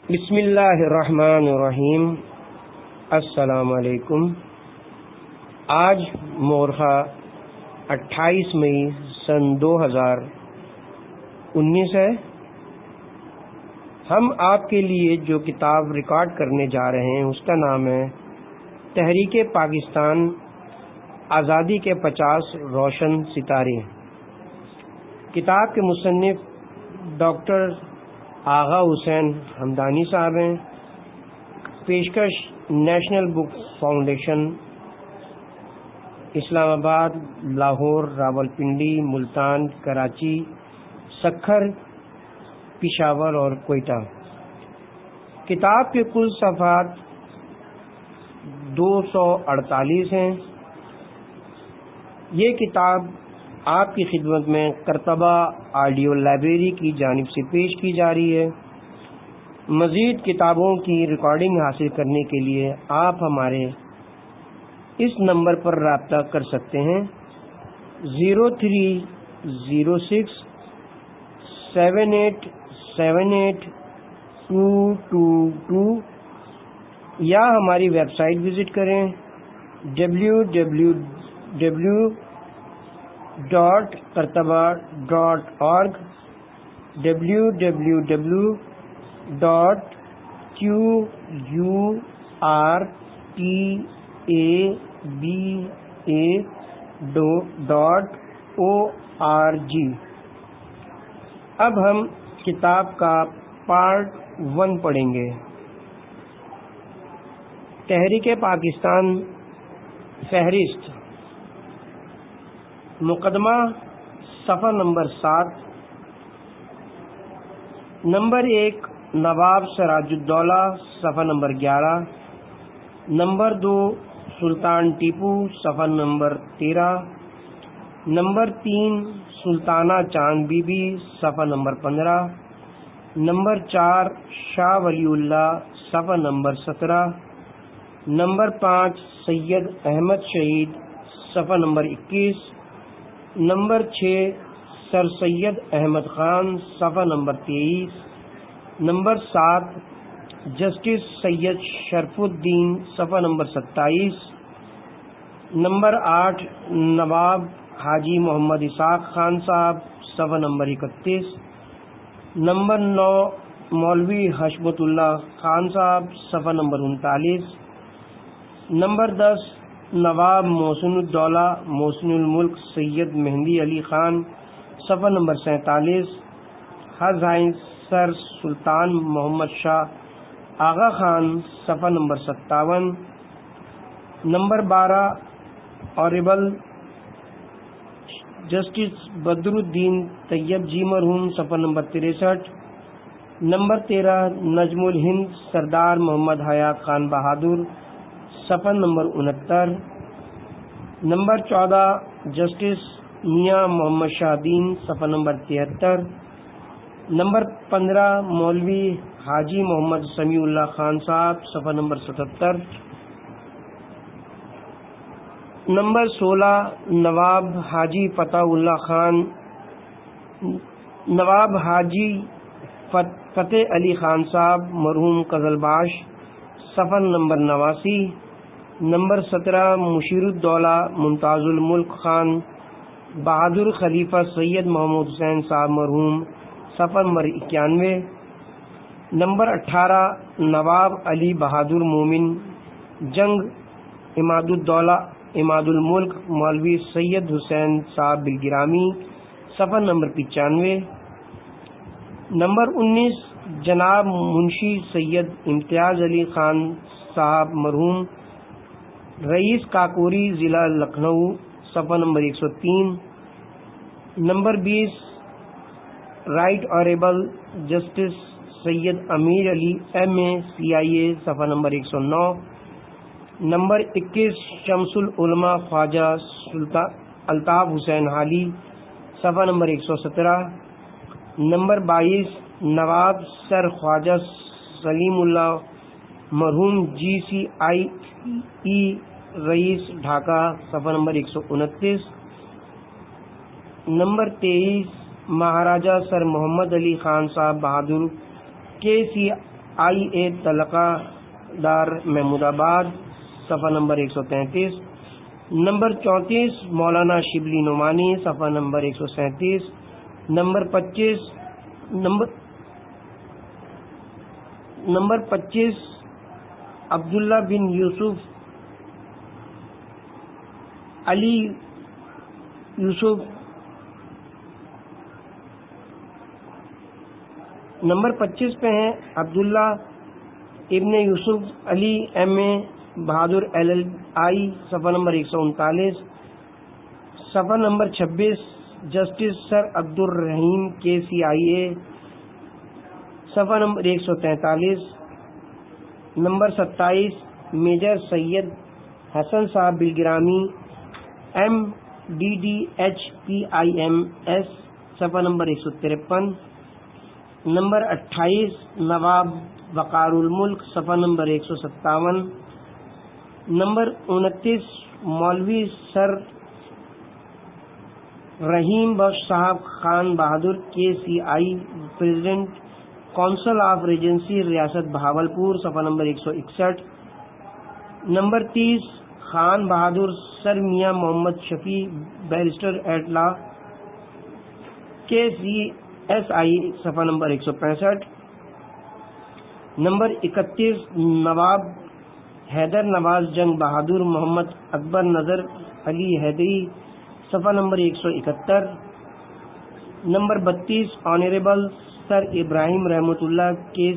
بسم اللہ الرحمن الرحیم۔ السلام علیکم۔ آج مورخہ 28 مئی سن 2019 ہے۔ ہم آپ کے لیے جو کتاب ریکارڈ کرنے جا رہے ہیں اس کا نام ہے تحریک پاکستان آزادی کے 50 روشن ستارے۔ کتاب کے مصنف ڈاکٹر آغا حسین حمدانی صاحب ہیں۔ پیشکش نیشنل بک فاؤنڈیشن، اسلام آباد، لاہور، راولپنڈی، ملتان، کراچی، سکھر، پشاور اور کوئٹہ۔ کتاب کے کل صفحات 248 ہیں۔ یہ کتاب آپ کی خدمت میں کرتبہ آڈیو لائبریری کی جانب سے پیش کی جا رہی ہے۔ مزید کتابوں کی ریکارڈنگ حاصل کرنے کے لیے آپ ہمارے اس نمبر پر رابطہ کر سکتے ہیں 0306787822 یا ہماری ویب سائٹ وزٹ کریں www.kartaba.org www.qurtaba.org۔ اب ہم کتاب کا پارٹ 1 پڑھیں گے۔ تحریک پاکستان فہرست، مقدمہ، صفحہ نمبر 7۔ نمبر 1 نواب سراج الدولہ، صفحہ نمبر 11۔ نمبر 2 سلطان ٹیپو، صفحہ نمبر 13۔ نمبر 3 سلطانہ چاند بی بی، صفحہ نمبر 15۔ نمبر 4 شاہ ولی اللہ، صفحہ نمبر 17۔ نمبر 5 سید احمد شہید، صفحہ number 21۔ Number 6 sir Syed Ahmad Khan, صفحہ number 23۔ Number 7 justice Syed Sharaf ud-Din, صفحہ نمبر 27۔ نمبر 8 نواب حاجی محمد اسحاق خان صاحب، صفحہ نمبر 31۔ نمبر 9 مولوی حشمت اللہ خان صاحب، صفحہ نمبر 39۔ نمبر 10 نواب محسن الدولہ محسن الملک سید مہندی علی خان، صفحہ نمبر 47۔ ہز آئین سر سلطان محمد شاہ آغا خان، صفحہ number 57۔ Number 12 honourable justice Badr ud-Din Tyab جی مرحوم، صفحہ نمبر 63۔ نمبر 13 نجم الہند سردار محمد حیات خان بہادر، صفحہ نمبر 69۔ نمبر 14 جسٹس میاں محمد شاہدین، صفحہ نمبر 73۔ نمبر 15 مولوی حاجی محمد سمیع اللہ خان صاحب، صفحہ نمبر 77۔ نمبر 16 نواب حاجی فتح اللہ خان، نواب حاجی فتح علی خان صاحب مرحوم قزلباش، صفحہ نمبر 89۔ نمبر 17 مشیر الدولہ ممتاز الملک خان بہادر خلیفہ سید محمود حسین صاحب مرحوم، صفحہ نمبر 91۔ نمبر 18 نواب علی بہادر مومن جنگ عماد الدولہ عماد الملک مولوی سید حسین صاحب بالگرامی، صفحہ نمبر 95۔ نمبر 19 جناب منشی سید امتیاز علی خان صاحب مرحوم رئیس کاکوری ضلع لکھنؤ، صفحہ number 103۔ Number 20 right honourable justice Syed Ameer Ali M A CIA، صفحہ نمبر 109۔ نمبر 21 شمس العلماء خواجہ سلطان الطاف حسین حالی، صفحہ نمبر 117۔ نمبر 22 نواب سر خواجہ سلیم اللہ مرحوم GCIE رئیس ڈھاکہ، صفحہ number 129۔ Number 23 Maharaja sir Muhammad Ali Khan Sahib Bahadur IA تلقہ دار محمود آباد صفحہ نمبر 133. نمبر 34 مولانا شبلی نعمانی صفحہ number 137. Number 25 Abdullah bin Yusuf Ali Yusuf. Number 25 پہ ہیں عبداللہ ابن یوسف علی MA بہادر LLI صفحہ نمبر 139. صفحہ number 26 justice sir Abdur Rahim KCIA صفحہ number 143. Number 27 major Syed Hassan Sahib Bilgrami MDDHPIMS صفحہ نمبر 153. نمبر 28 نواب وقار الملک صفحہ نمبر 157. نمبر 29 مولوی سر Rahim Bakhsh Sahib Khan Bahadur KCI president council of regency ریاست بہاولپور صفحہ number 161. Number 30 Khan Bahadur sir Mian Muhammad Shafi barrister at law KCSI صفحہ نمبر 165. نمبر 31 نواب حیدر نواز جنگ بہادر محمد اکبر نظر علی حیدری صفحہ number 171. Number 32 honourable sir Ibrahim Rahimtoola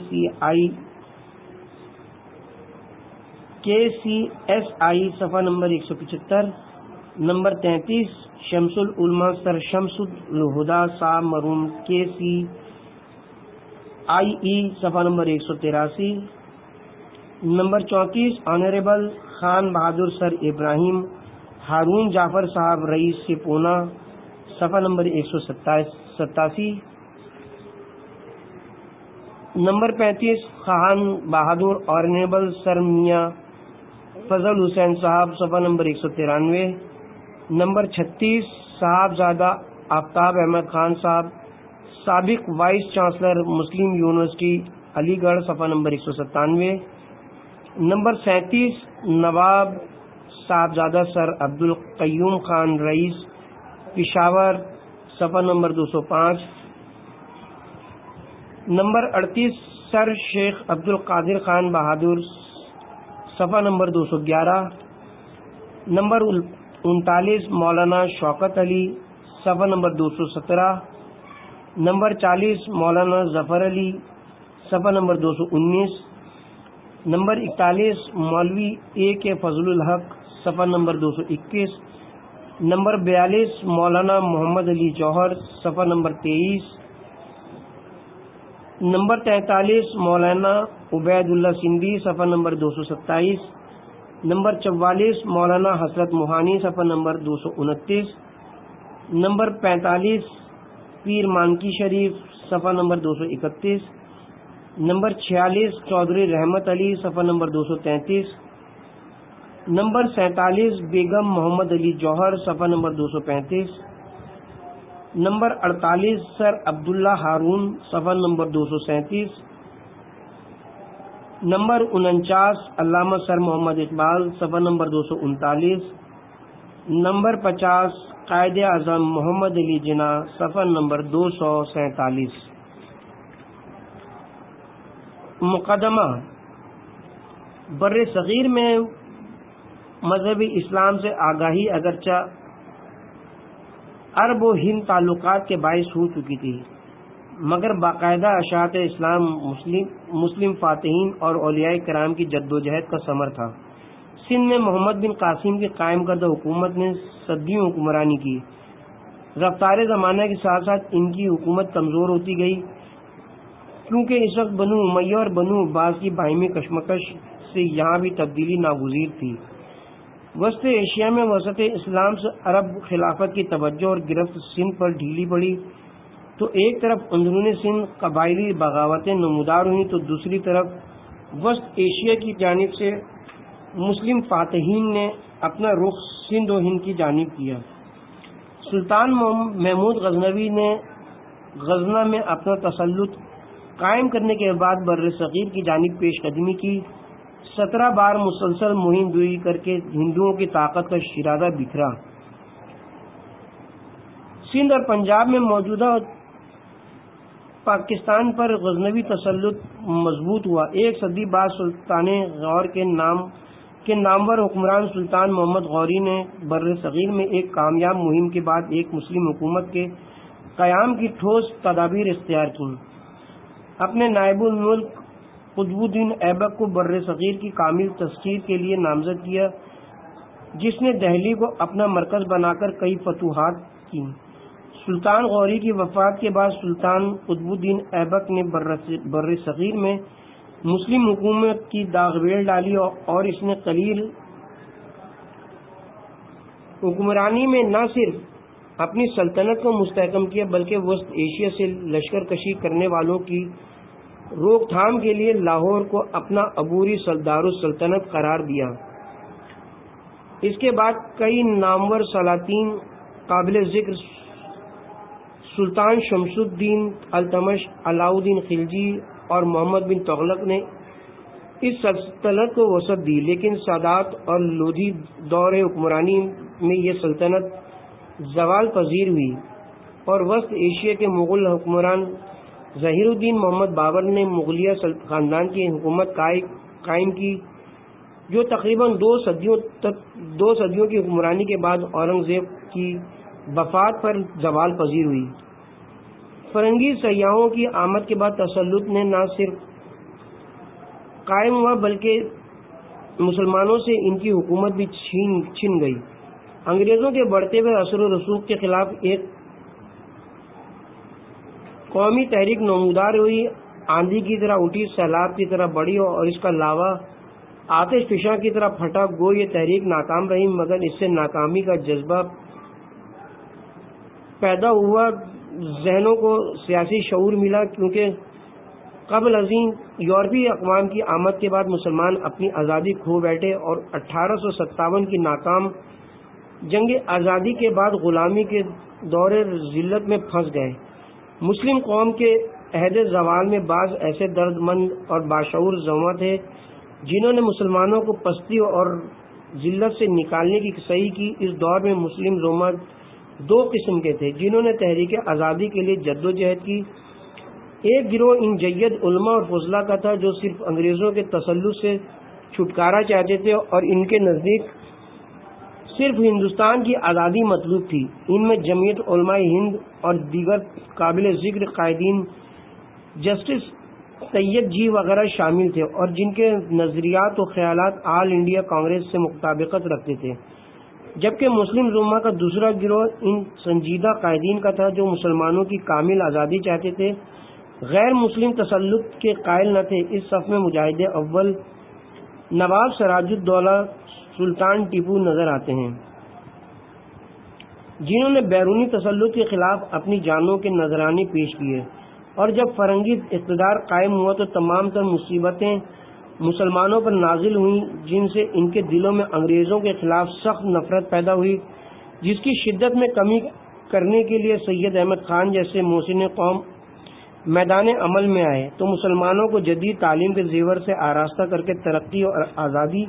KCSI صفحہ number 175. Number 33 Shams ul-Ulama sir Shams ul-Huda Sahib مرحوم KCIE صفحہ number 183. Number 34 honourable Khan Bahadur sir Ibrahim Haroon Jaffer Sahib رئیس سے پونا صفحہ number 187. Number 35 Khan Bahadur honourable sir Mian Fazl Hussain Sahib صفحہ نمبر 193. نمبر 36 صاحبزادہ آفتاب احمد خان صاحب سابق vice chancellor Muslim university Aligarh صفحہ number 197. Number 37 Nawab Sahibzada sir Abdul Qayyum Khan رئیس پشاور صفحہ نمبر 205. نمبر 38 سر شیخ عبدالقادر خان بہادر صفحہ نمبر 211. نمبر 39 مولانا شوکت علی صفحہ نمبر 217. نمبر 40 مولانا ظفر علی صفحہ نمبر 219. نمبر 41 مولوی AK فضل الحق صفحہ نمبر 221. نمبر 42 مولانا محمد علی جوہر صفحہ نمبر 23. نمبر 43 مولانا عبید اللہ سندھی صفحہ نمبر 227. نمبر 44 مولانا حسرت موہانی صفحہ نمبر 229. نمبر 45 پیر مانکی شریف صفحہ نمبر 231. نمبر 46 چودھری رحمت علی صفحہ نمبر 233. نمبر 47 بیگم محمد علی جوہر صفحہ number 235. Number 48 sir Abdullah Haroon صفحہ نمبر 237. نمبر 49 علامہ سر محمد اقبال صفحہ نمبر 239. نمبر 50 قائد اعظم محمد علی جناح صفحہ نمبر 247. مقدمہ بر صغیر میں مذہب اسلام سے آگاہی اگرچہ عرب و ہند تعلقات کے باعث ہو چکی تھی، مگر باقاعدہ اشاعت اسلام مسلم فاتحین اور اولیاء کرام کی جد و جہد کا ثمر تھا. سندھ میں محمد بن قاسم کی قائم کردہ حکومت نے صدیوں حکمرانی کی. رفتار زمانہ کے ساتھ ساتھ ان کی حکومت کمزور ہوتی گئی، کیونکہ اس وقت بنو امیہ اور بنو عباس کی باہمی کشمکش سے یہاں بھی تبدیلی ناگزیر تھی. وسط ایشیا میں وسط اسلام سے عرب خلافت کی توجہ اور گرفت سندھ پر ڈھیلی پڑی تو ایک طرف اندرون سندھ قبائلی بغاوتیں نمودار ہوئیں تو دوسری طرف وسط ایشیا کی جانب سے مسلم فاتحین نے اپنا رخ سندھ و ہند کی جانب کیا. سلطان محمود غزنوی نے غزنہ میں اپنا تسلط قائم کرنے کے بعد بر صغیر کی جانب پیش قدمی کی، 17 بار مسلسل مہم جوئی کر کے ہندوؤں کی طاقت کا شیرازہ بکھرا۔ سندھ اور پنجاب میں موجودہ پاکستان پر غزنوی تسلط مضبوط ہوا۔ ایک صدی بعد سلطان غور کے نامور حکمران سلطان محمد غوری نے بر صغیر میں ایک کامیاب مہم کے بعد ایک مسلم حکومت کے قیام کی ٹھوس تدابیر اختیار کیں۔ اپنے نائب الملک قطب الدین ایبک کو بر صغیر کی کامل تسخیر کے لیے نامزد کیا، جس نے دہلی کو اپنا مرکز بنا کر کئی فتوحات کی۔ سلطان غوری کی وفات کے بعد سلطان قطب الدین ایبک نے بر صغیر میں مسلم حکومت کی داغ بیل ڈالی اور اس نے قلیل حکمرانی میں نہ صرف اپنی سلطنت کو مستحکم کیا بلکہ وسط ایشیا سے لشکر کشی کرنے والوں کی روک تھام کے لیے لاہور کو اپنا عبوری دارالسلطنت قرار دیا۔ اس کے بعد کئی نامور سلاطین قابل ذکر سلطان شمس الدین التمش، علاؤالدین خلجی اور محمد بن تغلق نے اس سلطنت کو وسعت دی، لیکن سادات اور لودھی دور حکمرانی میں یہ سلطنت زوال پذیر ہوئی اور وسط ایشیا کے مغل حکمران ظہیر الدین محمد بابر نے مغلیہ خاندان کی حکومت قائم کی، جو تقریباً دو صدیوں کی حکمرانی کے بعد اورنگزیب کی وفات پر زوال پذیر ہوئی۔ فرنگی سیاحوں کی آمد کے بعد تسلط نے نہ صرف قائم ہوا بلکہ مسلمانوں سے ان کی حکومت بھی چھن گئی۔ انگریزوں کے بڑھتے ہوئے اثر و رسوخ کے خلاف ایک قومی تحریک نمودار ہوئی، آندھی کی طرح اٹھی، سیلاب کی طرح بڑھی اور اس کا لاوا آتش فشاں کی طرح پھٹا۔ گو یہ تحریک ناکام رہی، مگر اس سے ناکامی کا جذبہ پیدا ہوا، ذہنوں کو سیاسی شعور ملا، کیونکہ قبل ازیں یورپی اقوام کی آمد کے بعد مسلمان اپنی آزادی کھو بیٹھے اور 1857 کی ناکام جنگ آزادی کے بعد غلامی کے دور ذلت میں پھنس گئے۔ مسلم قوم کے عہد زوال میں بعض ایسے درد مند اور باشعور زعما تھے جنہوں نے مسلمانوں کو پستی اور ذلت سے نکالنے کی صحیح کی۔ اس دور میں مسلم زعما دو قسم کے تھے جنہوں نے تحریک آزادی کے لیے جدوجہد کی۔ ایک گروہ ان جید علماء اور فضلاء کا تھا جو صرف انگریزوں کے تسلط سے چھٹکارا چاہتے تھے اور ان کے نزدیک صرف ہندوستان کی آزادی مطلوب تھی۔ ان میں جمعیت علماء ہند اور دیگر قابل ذکر قائدین جسٹس طیب جی وغیرہ شامل تھے، اور جن کے نظریات و خیالات آل انڈیا کانگریس سے مطابقت رکھتے تھے، جبکہ مسلم زعما کا دوسرا گروہ ان سنجیدہ قائدین کا تھا جو مسلمانوں کی کامل آزادی چاہتے تھے، غیر مسلم تسلط کے قائل نہ تھے۔ اس صف میں مجاہد اول نواب سراج الدولہ سلطان ٹیپو نظر آتے ہیں، جنہوں نے بیرونی تسلط کے خلاف اپنی جانوں کے نذرانے پیش کیے، اور جب فرنگی اقتدار قائم ہوا تو تمام تر مصیبتیں مسلمانوں پر نازل ہوئیں، جن سے ان کے دلوں میں انگریزوں کے خلاف سخت نفرت پیدا ہوئی، جس کی شدت میں کمی کرنے کے لیے سید احمد خان جیسے محسن قوم میدان عمل میں آئے تو مسلمانوں کو جدید تعلیم کے زیور سے آراستہ کر کے ترقی اور آزادی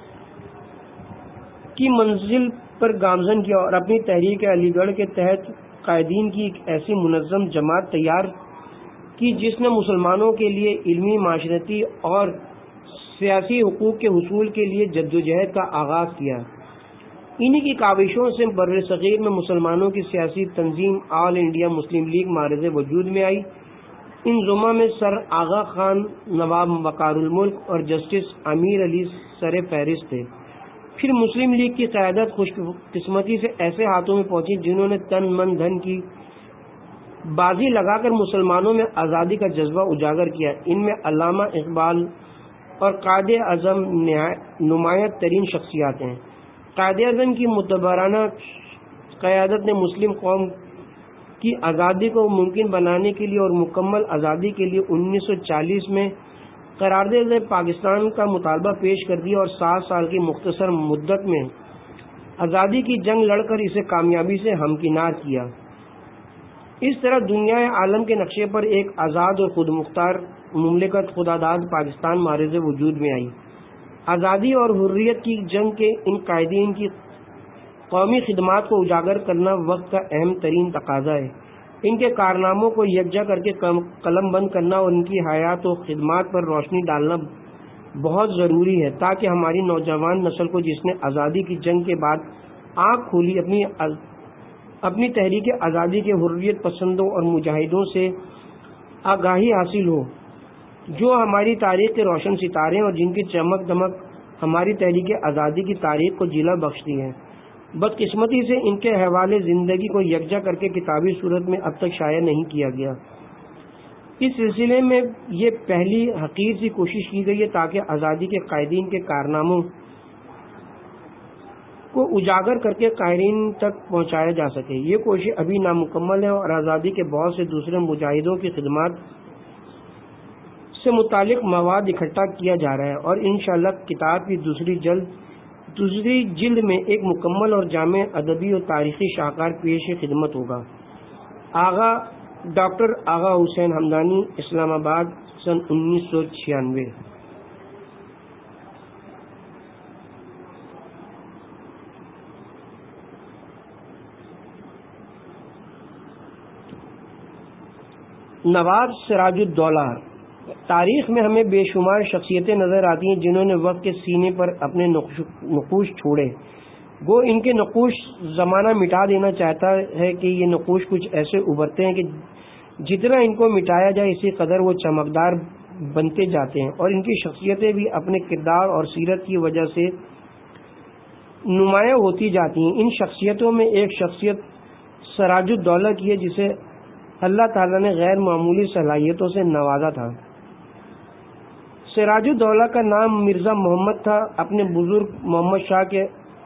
کی منزل پر گامزن کیا، اور اپنی تحریک علی گڑھ کے تحت قائدین کی ایک ایسی منظم جماعت تیار کی جس نے مسلمانوں کے لیے علمی، معاشرتی اور سیاسی حقوق کے حصول کے لیے جدوجہد کا آغاز کیا۔ انہی کی کاوشوں سے بر صغیر میں مسلمانوں کی سیاسی تنظیم آل انڈیا مسلم لیگ معرض وجود میں آئی۔ ان زعما میں سر آغا خان، نواب وقار الملک اور جسٹس امیر علی سر فہرست تھے۔ پھر مسلم لیگ کی قیادت خوش قسمتی سے ایسے ہاتھوں میں پہنچی جنہوں نے تن من دھن کی بازی لگا کر مسلمانوں میں آزادی کا جذبہ اجاگر کیا۔ ان میں علامہ اقبال اور قائد اعظم نمایاں ترین شخصیات ہیں۔ قائد اعظم کی معتبرانہ قیادت نے مسلم قوم کی آزادی کو ممکن بنانے کے لیے اور مکمل آزادی کے لیے 1940 میں قرارداد پاکستان کا مطالبہ پیش کر دیا اور 7 سال کی مختصر مدت میں آزادی کی جنگ لڑ کر اسے کامیابی سے ہمکنار کیا۔ اس طرح دنیا عالم کے نقشے پر ایک آزاد اور خود مختار مملکت خداداد پاکستان معرض وجود میں آئی۔ آزادی اور حریت کی جنگ کے ان قائدین کی قومی خدمات کو اجاگر کرنا وقت کا اہم ترین تقاضا ہے۔ ان کے کارناموں کو یکجا کر کے قلم بند کرنا اور ان کی حیات و خدمات پر روشنی ڈالنا بہت ضروری ہے، تاکہ ہماری نوجوان نسل کو، جس نے آزادی کی جنگ کے بعد آنکھ کھولی، اپنی تحریک آزادی کے حریت پسندوں اور مجاہدوں سے آگاہی حاصل ہو، جو ہماری تاریخ کے روشن ستارے ہیں اور جن کی چمک دمک ہماری تحریک آزادی کی تاریخ کو جلا بخشتی ہے۔ بدقسمتی سے ان کے حوالے زندگی کو یکجا کر کے کتابی صورت میں اب تک شائع نہیں کیا گیا۔ اس سلسلے میں یہ پہلی حقیر سی کوشش کی گئی ہے تاکہ آزادی کے قائدین کے کارناموں کو اجاگر کر کے قائرین تک پہنچایا جا سکے۔ یہ کوشش ابھی نامکمل ہے اور آزادی کے بہت سے دوسرے مجاہدوں کی خدمات سے متعلق مواد اکٹھا کیا جا رہا ہے، اور انشاءاللہ کتاب کی دوسری جلد میں ایک مکمل اور جامع ادبی اور تاریخی شاہکار پیش خدمت ہوگا۔ ڈاکٹر آغا حسین حمدانی، اسلام آباد، سن 1996۔ نواب سراج الدولہ۔ تاریخ میں ہمیں بے شمار شخصیتیں نظر آتی ہیں جنہوں نے وقت کے سینے پر اپنے نقوش چھوڑے۔ گو ان کے نقوش زمانہ مٹا دینا چاہتا ہے کہ یہ نقوش کچھ ایسے ابھرتے ہیں کہ جتنا ان کو مٹایا جائے اسی قدر وہ چمکدار بنتے جاتے ہیں، اور ان کی شخصیتیں بھی اپنے کردار اور سیرت کی وجہ سے نمایاں ہوتی جاتی ہیں۔ ان شخصیتوں میں ایک شخصیت سراج الدولہ کی ہے، جسے اللہ تعالیٰ نے غیر معمولی صلاحیتوں سے نوازا تھا۔ سراج الدولہ کا نام مرزا محمد تھا۔ اپنے بزرگ محمد شاہ کے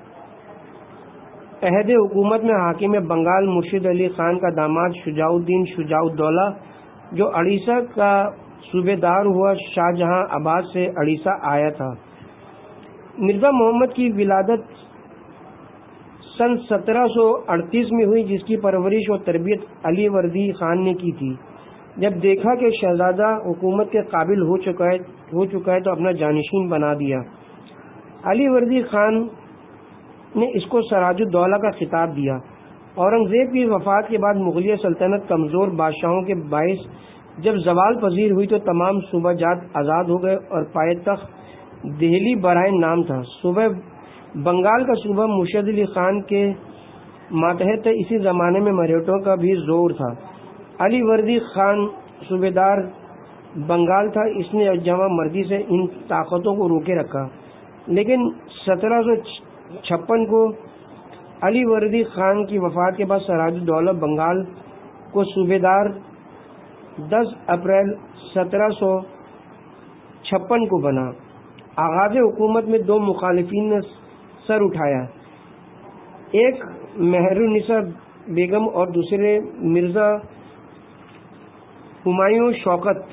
عہد حکومت میں حاکم بنگال مرشد علی خان کا داماد شجاع الدین شجاع الدولہ، جو اڑیسہ کا صوبے دار ہوا، شاہ جہاں آباد سے اڑیسہ آیا تھا۔ مرزا محمد کی ولادت سن 1738 میں ہوئی، جس کی پرورش و تربیت علی وردی خان نے کی تھی۔ جب دیکھا کہ شہزادہ حکومت کے قابل ہو چکا ہے تو اپنا جانشین بنا دیا۔ علی وردی خان نے اس کو سراج الدولہ کا خطاب دیا۔ اورنگزیب کی وفات کے بعد مغلیہ سلطنت کمزور بادشاہوں کے باعث جب زوال پذیر ہوئی تو تمام صوبہ جات آزاد ہو گئے اور پائیتخت دہلی برائے نام تھا۔ صوبہ بنگال کا صوبہ مرشد علی خان کے ماتحت تھا۔ اسی زمانے میں مراٹھوں کا بھی زور تھا۔ علی وردی خان صوبے دار بنگال تھا۔ اس نے جمع مردی سے ان طاقتوں کو روکے رکھا، لیکن 1756 کو علی وردی خان کی وفات کے بعد سراج الدولہ بنگال کو صوبے دار 10 اپریل 1756 کو بنا۔ آغاز حکومت میں دو مخالفین نے سر اٹھایا، ایک مہرالنساء بیگم اور دوسرے مرزا ہمایوں شوکت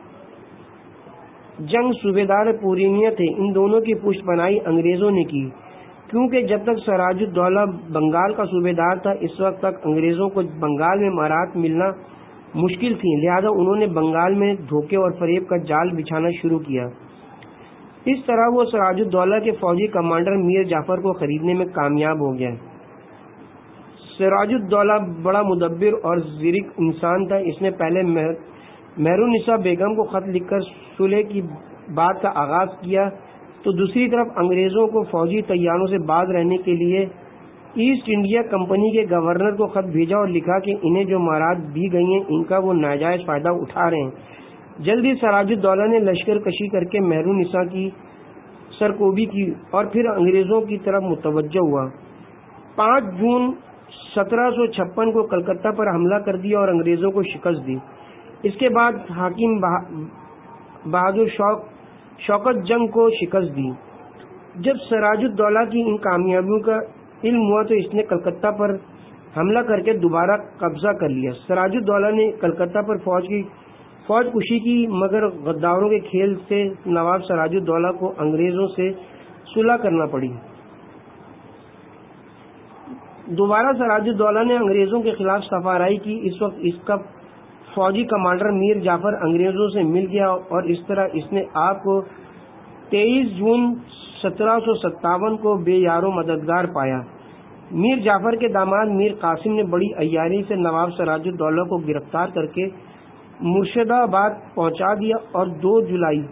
جنگ صوبے دار پورنیہ تھے۔ ان دونوں کی پشت پناہی انگریزوں نے کی، کیونکہ جب تک سراج الدولہ بنگال کا صوبے دار تھا اس وقت تک انگریزوں کو بنگال میں مراعات ملنا مشکل تھی، لہذا انہوں نے بنگال میں دھوکے اور فریب کا جال بچھانا شروع کیا۔ اس طرح وہ سراج الدولہ کے فوجی کمانڈر میر جعفر کو خریدنے میں کامیاب ہو گیا۔ سراج الدولہ بڑا مدبر اور زیرک انسان تھا۔ اس نے پہلے مہرالنساء بیگم کو خط لکھ کر صلح کی بات کا آغاز کیا، تو دوسری طرف انگریزوں کو فوجی تیاروں سے باز رہنے کے لیے ایسٹ انڈیا کمپنی کے گورنر کو خط بھیجا اور لکھا کہ انہیں جو مہارت دی گئی ہیں ان کا وہ ناجائز فائدہ اٹھا رہے ہیں۔ جلدی سراج الدولہ نے لشکر کشی کر کے مہرالنساء کی سرکوبی کی اور پھر انگریزوں کی طرف متوجہ ہوا۔ 5 جون 1756 کو کلکتہ پر حملہ کر دیا اور انگریزوں کو شکست دی۔ اس کے بعد حاکم بہادر شوکت جنگ کو شکست دی۔ جب سراج الدولہ کی ان کامیابیوں کا علم ہوا تو اس نے کلکتہ پر حملہ کر کے دوبارہ قبضہ کر لیا۔ سراج الدولہ نے کلکتہ پر فوج کشی کی، مگر غداروں کے کھیل سے نواب سراج الدولہ کو انگریزوں سے صلح کرنا پڑی۔ دوبارہ سراج الدولہ نے انگریزوں کے خلاف سفارائی کی۔ اس وقت اس کا فوجی کمانڈر میر جعفر انگریزوں سے مل گیا اور اس طرح اس نے آپ کو 23 جون 1757 کو بے یار و مددگار پایا۔ میر جعفر کے داماد میر قاسم نے بڑی عیاری سے نواب سراج الدولہ کو گرفتار کر کے مرشد آباد پہنچا دیا اور 2 جولائی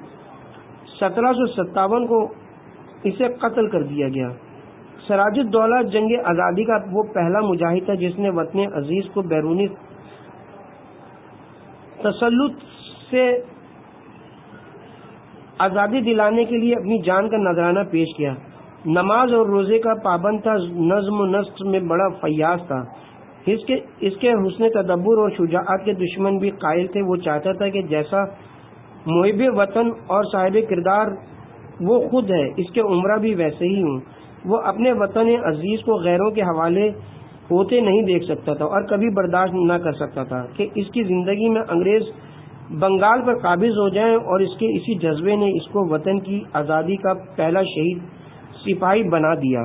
1757 کو اسے قتل کر دیا گیا۔ سراج الدولہ جنگ آزادی کا وہ پہلا مجاہد تھا جس نے وطن عزیز کو بیرونی تسلط سے آزادی دلانے کے لیے اپنی جان کا نذرانہ پیش کیا۔ نماز اور روزے کا پابند تھا، نظم و نسق میں بڑا فیاض تھا۔ اس کے حسن تدبر اور شجاعت کے دشمن بھی قائل تھے۔ وہ چاہتا تھا کہ جیسا محب وطن اور صاحب کردار وہ خود ہے، اس کے عمرہ بھی ویسے ہی ہوں۔ وہ اپنے وطن عزیز کو غیروں کے حوالے ہوتے نہیں دیکھ سکتا تھا اور کبھی برداشت نہ کر سکتا تھا کہ اس کی زندگی میں انگریز بنگال پر قابض ہو جائیں، اور اس کے اسی جذبے نے اس کو وطن کی آزادی کا پہلا شہید سپاہی بنا دیا۔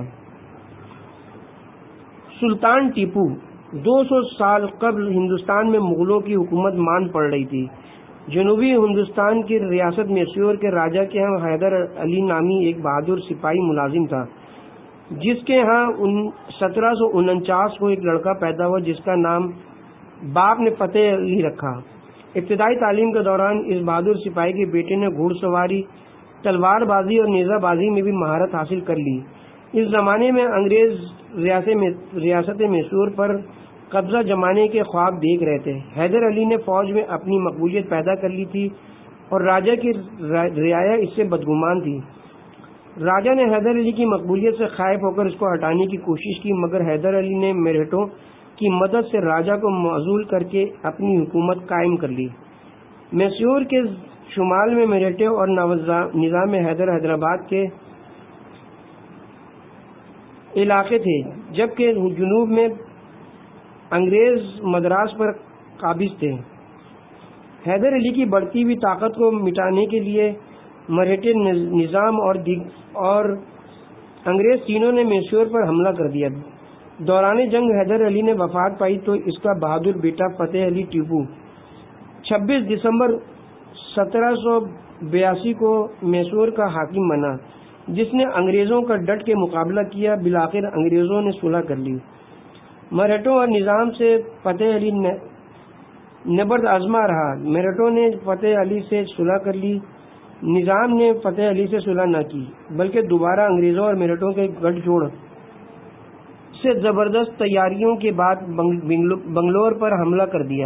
سلطان ٹیپو 200 سال قبل ہندوستان میں مغلوں کی حکومت مان پڑ رہی تھی۔ جنوبی ہندوستان کی ریاست میسور کے راجا کے ہاں حیدر علی نامی ایک بہادر سپاہی ملازم تھا، جس کے ہاں 1749 کو ایک لڑکا پیدا ہوا جس کا نام باپ نے فتح علی رکھا۔ ابتدائی تعلیم کے دوران اس بہادر سپاہی کے بیٹے نے گھوڑ سواری، تلوار بازی اور نیزہ بازی میں بھی مہارت حاصل کر لی۔ اس زمانے میں انگریز ریاست میسور پر قبضہ جمانے کے خواب دیکھ رہے تھے۔ حیدر علی نے فوج میں اپنی مقبولیت پیدا کر لی تھی اور راجا کی رعایا اس سے بدگمان تھی۔ راجا نے حیدر علی کی مقبولیت سے خائف ہو کر اس کو ہٹانے کی کوشش کی، مگر حیدر علی نے مرہٹوں کی مدد سے راجا کو معزول کر کے اپنی حکومت قائم کر لی۔ میسور کے شمال میں مرہٹے اور نظام حیدر حیدرآباد کے علاقے تھے، جبکہ جنوب میں انگریز مدراس پر قابض تھے۔ حیدر علی کی بڑھتی ہوئی طاقت کو مٹانے کے لیے مرہٹے نظام اور انگریز تینوں نے میسور پر حملہ کر دیا۔ دوران جنگ حیدر علی نے وفات پائی تو اس کا بہادر بیٹا فتح علی ٹیپو 26 دسمبر 1782 کو میسور کا حاکم بنا، جس نے انگریزوں کا ڈٹ کے مقابلہ کیا۔ بالآخر انگریزوں نے صلح کر لی۔ مرہٹوں اور نظام سے فتح علی نبرد آزما رہا۔ مرہٹوں نے فتح علی سے صلح کر لی، نظام نے فتح علی سے صلح نہ کی، بلکہ دوبارہ انگریزوں اور مرہٹوں کے گٹھ جوڑ سے زبردست تیاریوں کے بعد بنگلور پر حملہ کر دیا۔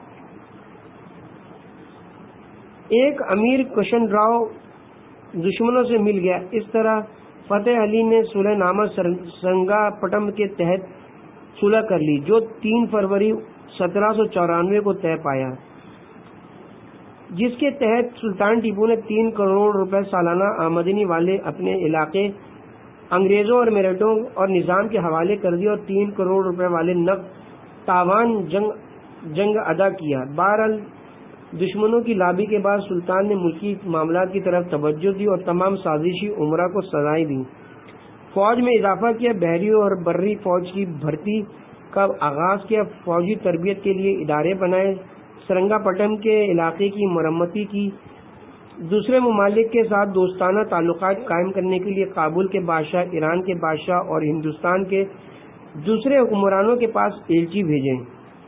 ایک امیر کشن راؤ دشمنوں سے مل گیا۔ اس طرح فتح علی نے صلح نامہ سرنگا پٹم کے تحت صلح کر لی، جو 3 فروری 1794 کو طے پایا، جس کے تحت سلطان ٹیپو نے 3 کروڑ روپے سالانہ آمدنی والے اپنے علاقے انگریزوں اور مرہٹوں اور نظام کے حوالے کر دیا اور 3 کروڑ روپے والے نقد تاوان جنگ ادا کیا۔ بہرحال دشمنوں کی لابی کے بعد سلطان نے ملکی معاملات کی طرف توجہ دی اور تمام سازشی امراء کو سزائیں دیں۔ فوج میں اضافہ کیا، بحری اور بری فوج کی بھرتی کا آغاز کیا، فوجی تربیت کے لیے ادارے بنائے، سرنگا پٹم کے علاقے کی مرمتی کی، دوسرے ممالک کے ساتھ دوستانہ تعلقات قائم کرنے کے لیے کابل کے بادشاہ، ایران کے بادشاہ اور ہندوستان کے دوسرے حکمرانوں کے پاس ایلچی بھیجیں۔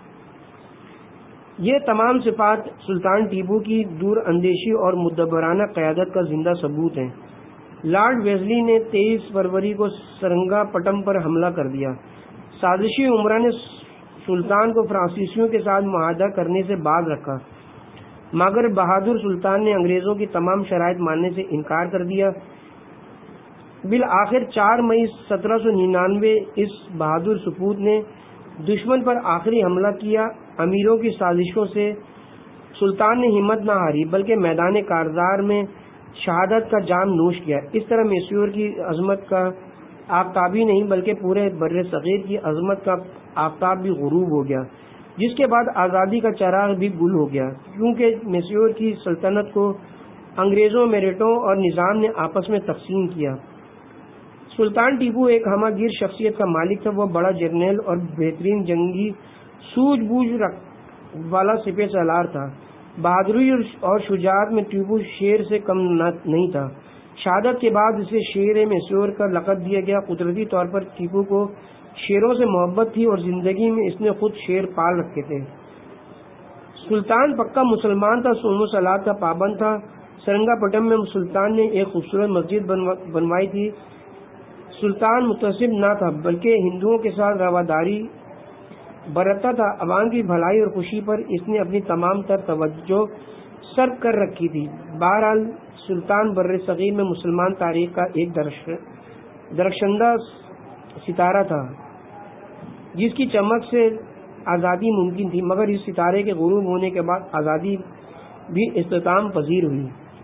یہ تمام صفات سلطان ٹیپو کی دور اندیشی اور مدبرانہ قیادت کا زندہ ثبوت ہیں۔ لارڈ ویزلی نے 23 فروری کو سرنگا پٹم پر حملہ کر دیا۔ سازشی امراء نے سلطان کو فرانسیسیوں کے ساتھ معاہدہ کرنے سے باز رکھا، مگر بہادر سلطان نے انگریزوں کی تمام شرائط ماننے سے انکار کر دیا۔ بالآخر 4 مئی 1799 اس بہادر سپوت نے دشمن پر آخری حملہ کیا۔ امیروں کی سازشوں سے سلطان نے ہمت نہ ہاری، بلکہ میدان کارزار میں شہادت کا جام نوش کیا۔ اس طرح میسور کی عظمت کا آفتاب ہی نہیں بلکہ پورے بر صغیر کی عظمت کا آفتاب بھی غروب ہو گیا، جس کے بعد آزادی کا چراغ بھی گل ہو گیا، کیونکہ میسور کی سلطنت کو انگریزوں، مرہٹوں اور نظام نے آپس میں تقسیم کیا۔ سلطان ٹیپو ایک ہمہ گیر شخصیت کا مالک تھا۔ وہ بڑا جرنیل اور بہترین جنگی سوجھ بوجھ والا سپہ سالار تھا۔ بہادری اور شجاعت میں ٹیپو شیر سے کم نہیں تھا۔ شہادت کے بعد اسے شیر میسور کا لقب دیا گیا۔ قدرتی طور پر ٹیپو کو شیروں سے محبت تھی اور زندگی میں اس نے خود شیر پال رکھے تھے۔ سلطان پکا مسلمان تھا، صوم و صلات کا پابند تھا۔ سرنگا پٹم میں سلطان نے ایک خوبصورت مسجد بنوائی تھی۔ سلطان متعصب نہ تھا بلکہ ہندوؤں کے ساتھ رواداری برتتا تھا۔ عوام کی بھلائی اور خوشی پر اس نے اپنی تمام تر توجہ صرف کر رکھی تھی۔ بہرحال سلطان بر صغیر میں مسلمان تاریخ کا ایک درخشندہ ستارہ تھا جس کی چمک سے آزادی ممکن تھی، مگر اس ستارے کے غروب ہونے کے بعد آزادی بھی اختتام پذیر ہوئی۔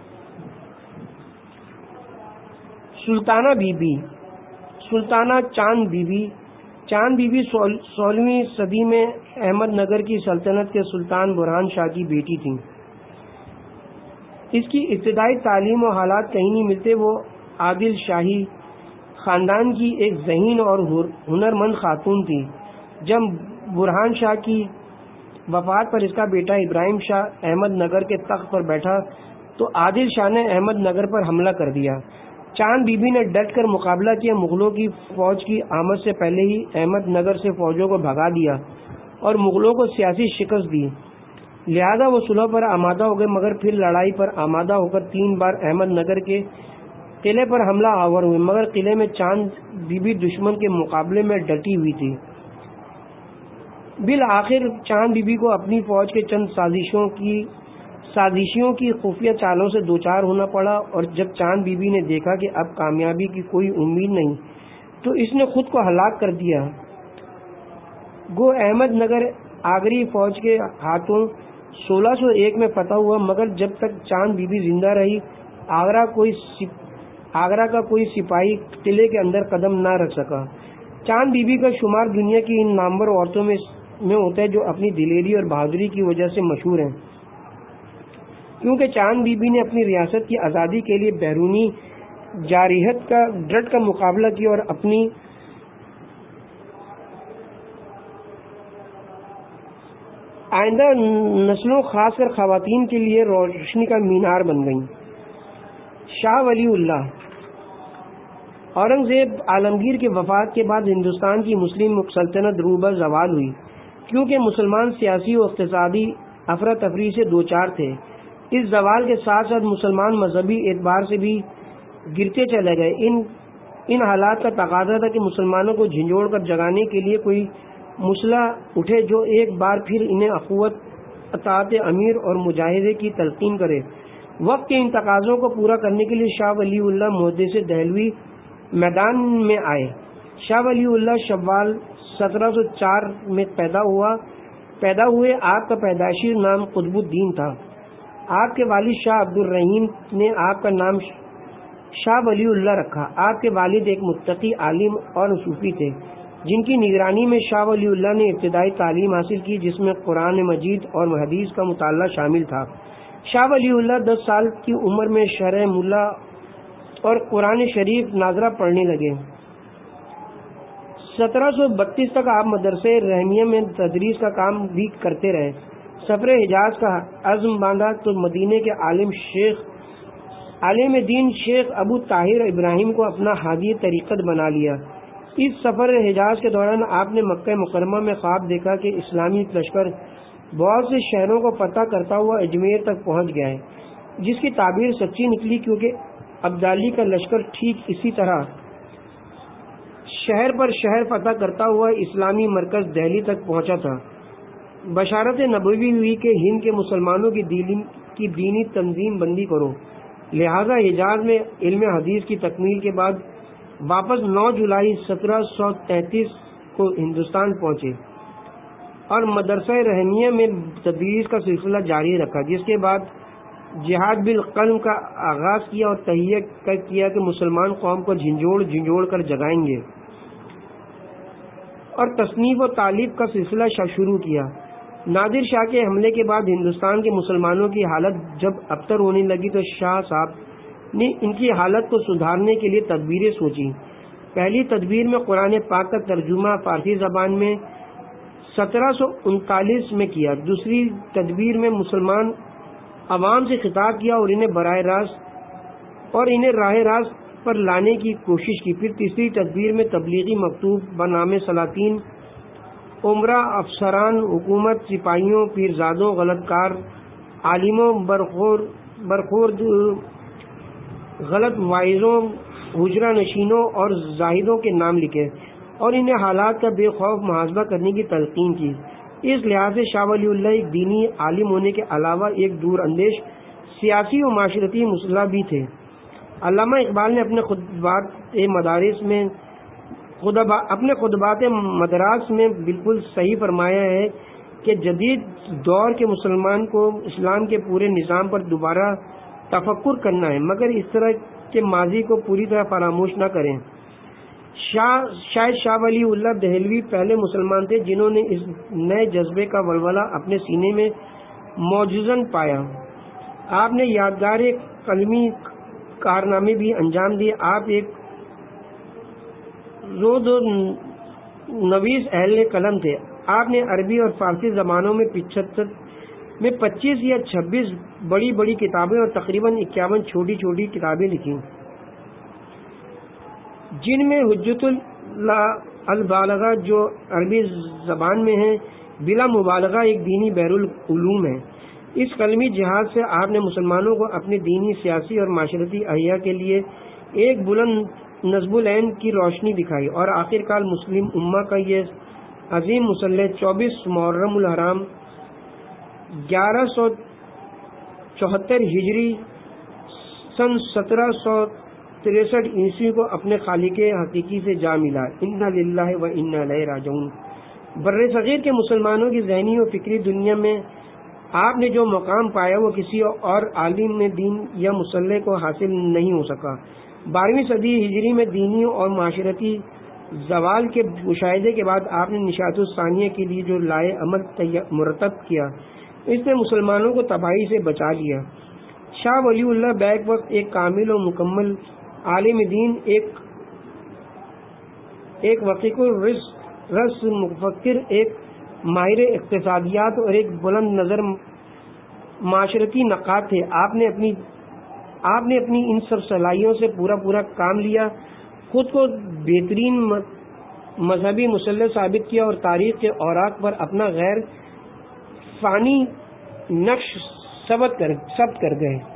سلطانہ be be Sultana Chand Bibi be 16ویں صدی میں احمد نگر کی سلطنت کے سلطان برہان شاہ کی بیٹی تھیں۔ اس کی ابتدائی تعلیم و حالات کہیں نہیں ملتے۔ وہ عادل شاہی خاندان کی ایک ذہین اور ہنرمند خاتون تھی۔ جب برہان شاہ کی وفات پر اس کا بیٹا ابراہیم شاہ احمد نگر کے تخت پر بیٹھا تو عادل شاہ نے احمد نگر پر حملہ کر دیا۔ چاند بی بی نے ڈٹ کر مقابلہ کیا۔ مغلوں کی فوج کی آمد سے پہلے ہی احمد نگر سے فوجوں کو بھگا دیا اور مغلوں کو سیاسی شکست دی، لہذا وہ صلح پر آمادہ ہو گئے، مگر پھر لڑائی پر آمادہ ہو کر 3 بار احمد نگر کے قلعے پر حملہ آور ہوئے، مگر قلعے میں چاند بی بی دشمن کے مقابلے میں ڈٹی ہوئی تھی۔ بالآخر چاند بی بی کو اپنی فوج کے چند سازشیوں کی خفیہ چالوں سے دوچار ہونا پڑا، اور جب چاند بی بی نے دیکھا کہ اب کامیابی کی کوئی امید نہیں تو اس نے خود کو ہلاک کر دیا۔ گو احمد نگر آگری فوج کے ہاتھوں 1601 میں فتح ہوا، مگر جب تک چاند بی بی زندہ رہی آگرہ کا کوئی سپاہی قلعے کے اندر قدم نہ رکھ سکا۔ چاند بی بی کا شمار دنیا کی ان نامور عورتوں میں ہوتا ہے جو اپنی دلیری اور بہادری کی وجہ سے مشہور ہیں، کیونکہ چاند بی بی نے اپنی ریاست کی آزادی کے لیے بیرونی جارحیت کا ڈٹ کر مقابلہ کیا اور اپنی آئندہ نسلوں خاص کر خواتین کے لیے روشنی کا مینار بن گئیں۔ شاہ ولی اللہ اورنگزیب عالمگیر کی وفات کے بعد ہندوستان کی مسلم سلطنت روبہ زوال ہوئی، کیونکہ مسلمان سیاسی و اقتصادی افراتفری سے دوچار تھے۔ اس زوال کے ساتھ ساتھ مسلمان مذہبی اعتبار سے بھی گرتے چلے گئے۔ ان حالات کا تقاضا تھا کہ مسلمانوں کو جھنجھوڑ کر جگانے کے لیے کوئی مسلح اٹھے جو ایک بار پھر انہیں اخوت، اطاعت امیر اور مجاہدے کی تلقین کرے۔ وقت کے ان تقاضوں کو پورا کرنے کے لیے شاہ ولی اللہ محدث دہلوی میدان میں آئے۔ شاہ ولی اللہ شوال 1704 میں پیدا ہوئے۔ آپ کا پیدائشی نام قطب الدین تھا۔ آپ کے والد شاہ عبد الرحیم نے آپ کا نام شاہ ولی اللہ رکھا۔ آپ کے والد ایک متقی عالم اور صوفی تھے جن کی نگرانی میں شاہ ولی اللہ نے ابتدائی تعلیم حاصل کی، جس میں قرآن مجید اور حدیث کا مطالعہ شامل تھا۔ شاہ ولی اللہ 10 سال کی عمر میں شرح ملا اور قرآن شریف ناظرہ پڑھنے لگے۔ 1732 تک آپ مدرسہ رحمیہ میں تدریس کا کام بھی کرتے رہے۔ سفر حجاز کا عزم باندھا تو مدینے کے عالم دین شیخ ابو طاہر ابراہیم کو اپنا ہادی طریقت بنا لیا۔ اس سفر حجاز کے دوران آپ نے مکہ مکرمہ میں خواب دیکھا کہ اسلامی لشکر بہت سے شہروں کو فتح کرتا ہوا اجمیر تک پہنچ گیا ہے، جس کی تعبیر سچی نکلی، کیونکہ عبدالی کا لشکر ٹھیک اسی طرح شہر پر شہر فتح کرتا ہوا اسلامی مرکز دہلی تک پہنچا تھا۔ بشارت نبوی ہوئی کہ ہند کے مسلمانوں کی دینی تنظیم بندی کرو، لہذا حجاز میں علم حدیث کی تکمیل کے بعد واپس 9 جولائی 1733 کو ہندوستان پہنچے اور مدرسہ رحمیہ میں تدریس کا سلسلہ جاری رکھا، جس کے بعد جہاد بالقلم کا آغاز کیا اور تہیہ کیا کہ مسلمان قوم کو جھنجھوڑ کر جگائیں گے، اور تصنیف و تالیف کا سلسلہ شروع کیا۔ نادر شاہ کے حملے کے بعد ہندوستان کے مسلمانوں کی حالت جب ابتر ہونے لگی تو شاہ صاحب نے ان کی حالت کو سدھارنے کے لیے تدبیریں سوچی۔ پہلی تدبیر میں قرآن پاک کا ترجمہ فارسی زبان میں 1739 میں کیا، دوسری تدبیر میں مسلمان عوام سے خطاب کیا اور انہیں راہ راست پر لانے کی کوشش کی، پھر تیسری تدبیر میں تبلیغی مکتوب بنامے سلاطین، عمرا، افسران حکومت، سپاہیوں، پیرزادوں، غلط کار، عالموں، برخورد غلط واعظوں، حجرہ نشینوں اور زاہدوں کے نام لکھے اور انہیں حالات کا بے خوف محاسبہ کرنے کی تلقین کی۔ اس لحاظ سے شاہ ولی اللہ ایک دینی عالم ہونے کے علاوہ ایک دور اندیش سیاسی و معاشرتی مصلح بھی تھے۔ علامہ اقبال نے اپنے خطبات مدراس میں بالکل صحیح فرمایا ہے کہ جدید دور کے مسلمان کو اسلام کے پورے نظام پر دوبارہ تفکر کرنا ہے، مگر اس طرح کے ماضی کو پوری طرح فراموش نہ کریں۔ شاید شاہ ولی اللہ دہلوی پہلے مسلمان تھے جنہوں نے اس نئے جذبے کا ولولہ اپنے سینے میں موجزن پایا۔ آپ نے یادگار قلمی کارنامے بھی انجام دیے۔ آپ ایک زود و نویس اہل قلم تھے۔ آپ نے عربی اور فارسی زبانوں میں 25 یا 26 بڑی بڑی کتابیں اور تقریباً 51 چھوٹی چھوٹی کتابیں لکھی، جن میں حجت البالغہ جو عربی زبان میں ہے بلا مبالغہ ایک دینی بحر العلوم ہے۔ اس قلمی جہاد سے آپ نے مسلمانوں کو اپنی دینی، سیاسی اور معاشرتی احیا کے لیے ایک بلند نصب العین کی روشنی دکھائی اور آخرکار مسلم امہ کا یہ عظیم مسلح 24 محرم الحرام 1174 ہجری سن 1763 عیسوی کو اپنے خالق حقیقی سے جا ملا۔ انا للہ و انا الیہ راجعون۔ بر صغیر کے مسلمانوں کی ذہنی و فکری دنیا میں آپ نے جو مقام پایا وہ کسی اور عالم دین یا مسلح کو حاصل نہیں ہو سکا۔ 12ویں صدی ہجری میں دینی اور معاشرتی زوال کے مشاہدے کے بعد آپ نے نشاط الثانیہ کے لیے جو لائے عمل مرتب کیا، اس نے مسلمانوں کو تباہی سے بچا لیا۔ شاہ ولی اللہ بیک وقت ایک کامل و مکمل عالم دین، ایک وقیق الرس مفکر، ایک ماہر اقتصادیات اور ایک بلند نظر معاشرتی نقاد تھے۔ آپ نے اپنی ان سب صلاحیتوں سے پورا کام لیا، خود کو بہترین مذہبی مسلح ثابت کیا اور تاریخ کے اوراق پر اپنا غیر فانی نقش ثبت کر گئے۔